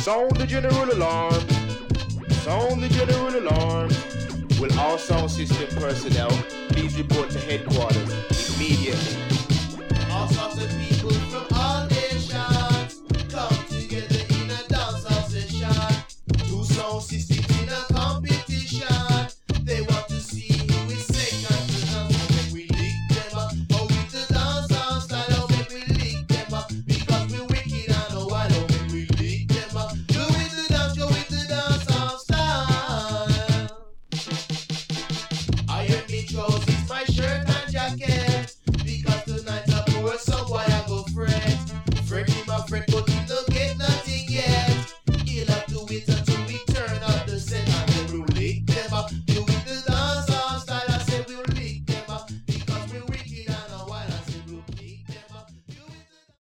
Sound the general alarm. Sound the general alarm. Will all sound system personnel please report to headquarters immediately?